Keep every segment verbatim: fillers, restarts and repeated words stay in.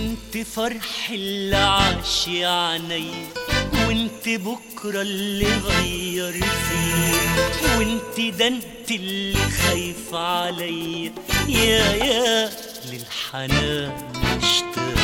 انت فرح اللي عاش يا عيني، وانت بكرة اللي غير فيه، وانت ده انت اللي خايف عليا، يا يا للحنان مشتاق.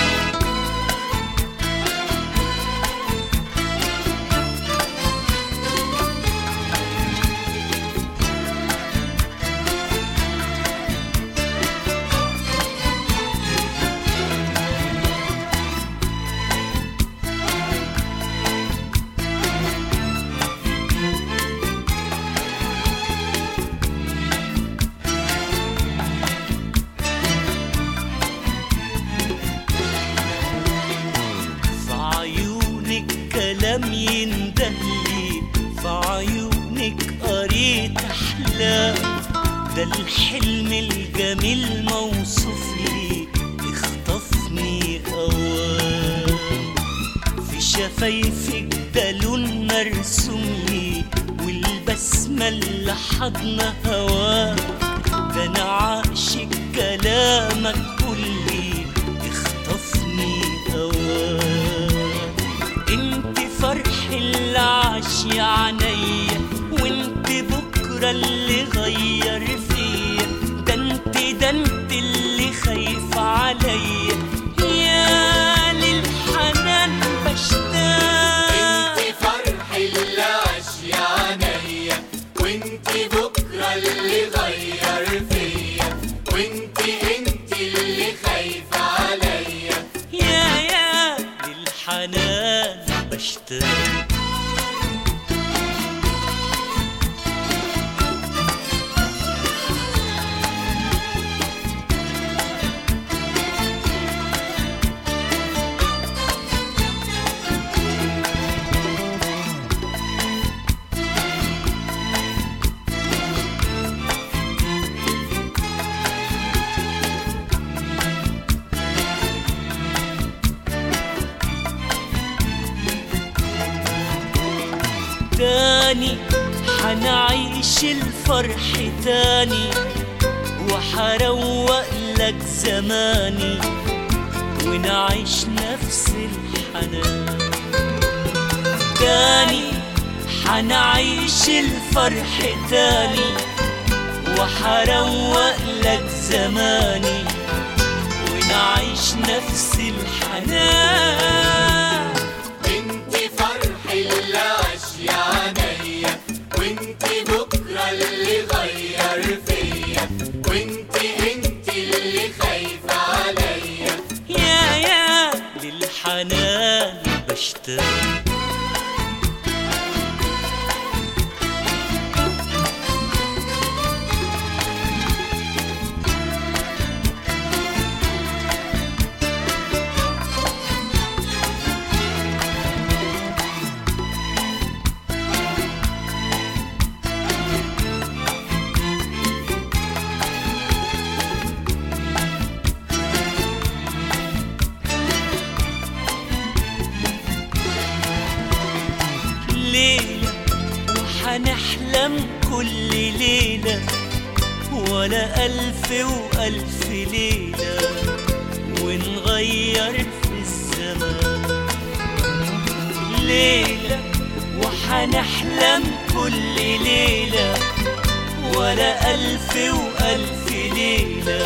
كلام يندهلي في عيونك قريت أحلام، ده الحلم الجميل موصوف لي اخطفني أوام، في شفايفك ده لون مرسوم لي والبسمة اللي حضن هواه، ده أنا عاشق كلامك كلي اخطفني أوام. انت فرح اللي عاش يا عينيا، وانت بكرة اللي غير فيا، ده انت ده انت اللي خايف عليا، يا للحنان بشتاق. انت فرح اللي عاش يا عينيا، وانت بكرة اللي غير فيا، وانت انت اللي خايف عليا، يا يا للحنان بشتاق. تاني حنعيش الفرح تاني، وحروق لك زماني، ونعيش نفس الحنان. تاني حنعيش الفرح تاني، وحروق لك زماني، ونعيش نفس الحنان. انت فرح اللي عاش يا عينيا، وانت بكرة اللي غير فيا، وانت انت اللي خايف عليا، يا يا للحنان بشتاق. ليلة وحنحلم كل ليلة، ولا ألف وألف ليلة، ونغير في الزمان. ليلة وحنحلم كل ليلة، ولا ألف وألف ليلة،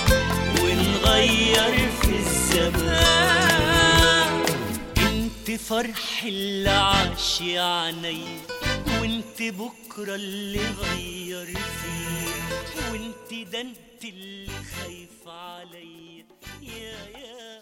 ونغير في الزمان. انت فرح اللي عاش يا عيني، وانت بكرة اللي غير فيه، وانت ده انت اللي خايف عليا، يا يا